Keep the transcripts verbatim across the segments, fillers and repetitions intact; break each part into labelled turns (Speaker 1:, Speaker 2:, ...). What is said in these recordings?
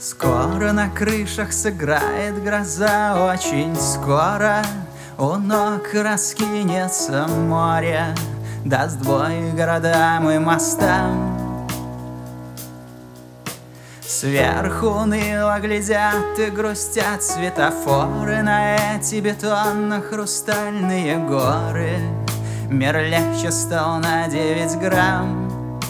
Speaker 1: Скоро на крышах сыграет гроза, очень скоро у ног раскинется море, даст бой городам и мостам. Сверху уныло глядят и грустят светофоры на эти бетонно-хрустальные горы. Мир легче стал на девять грамм.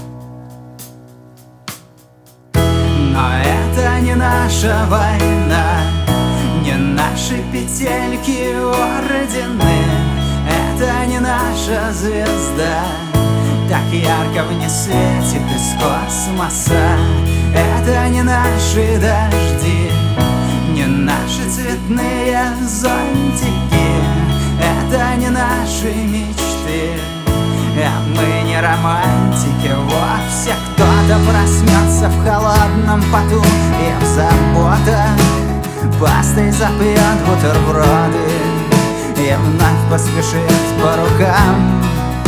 Speaker 1: Но это не наша война, не наши петельки ордены, это не наша звезда, так ярко в ней светит из космоса. Это не наши дожди, не наши цветные зонтики, это не наши мечты, а мы не романтики вовсе. Кто-то проснется в холодном поту и в заботах пастой запьет бутерброды и вновь поспешит по рукам.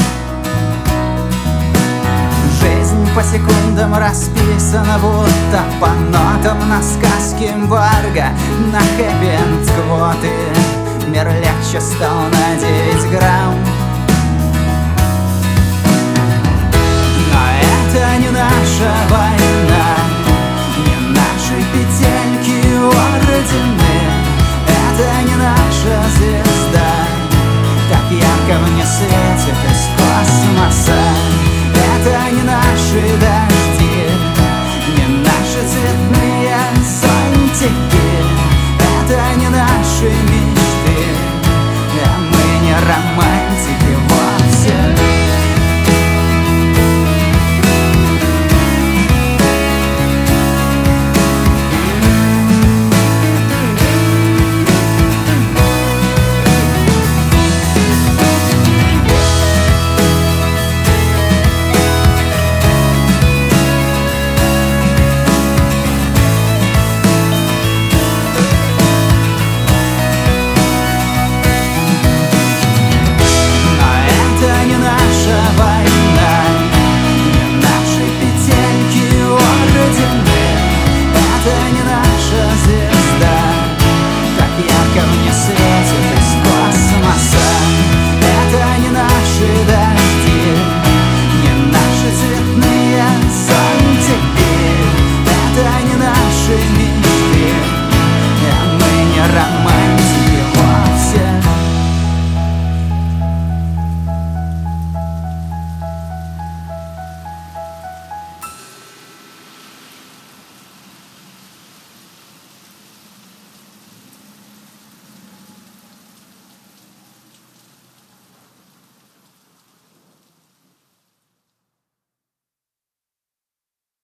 Speaker 1: Жизнь по секундам расписана, будто по нотам на сказке эмбарго, на хэппи-энд квоты. Мир легче стал на девять грамм.